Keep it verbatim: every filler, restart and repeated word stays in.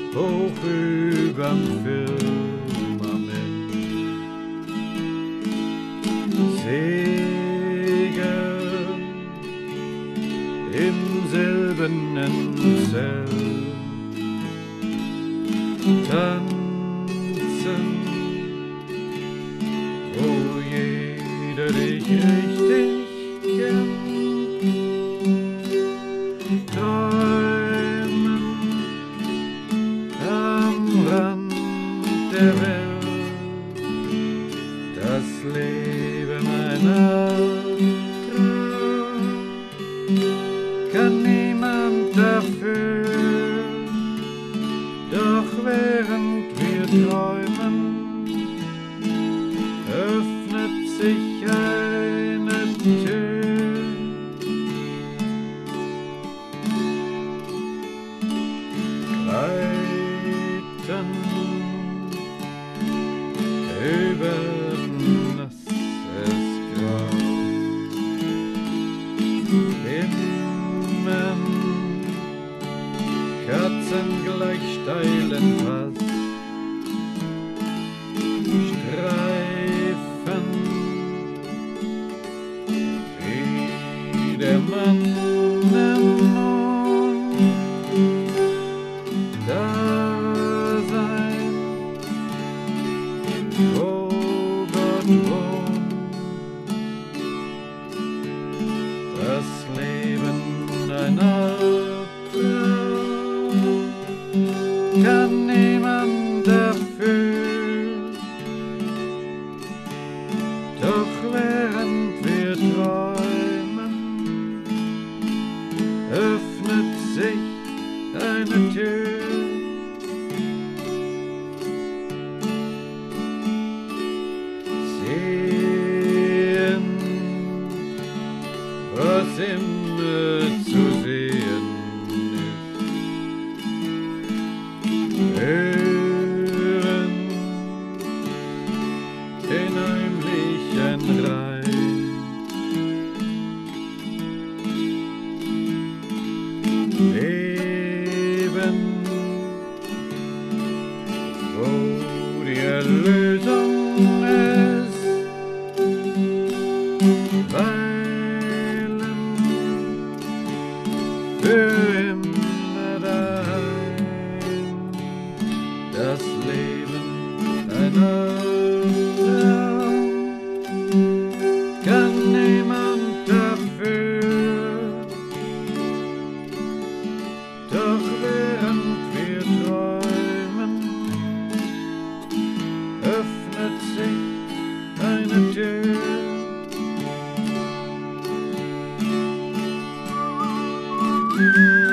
hoch überm Firmament. Segeln im silbernen Zelt, tanzen, wo jeder dich richtig kennt. Träumen am Rand der Welt, das Leben einer Traum, kann niemand dafür, doch während wir träumen, öffnet sich eine Tür. Gleiten über nasses Gras, Schwimmen Katzen gleich steilen Pass, streifen wie der Mann im Mond, da sein, wo Gott wohnt, das Leben einer kann niemand dafür, doch während wir träumen, öffnet sich eine Tür. Sehen, was immer zu sehen ist. Hören den heimlichen Reim, leben, wo die Erlösung ist, weilen für immer daheim. Das Leben einer Traum, kann niemand dafür, doch während wir träumen, öffnet sich eine Tür.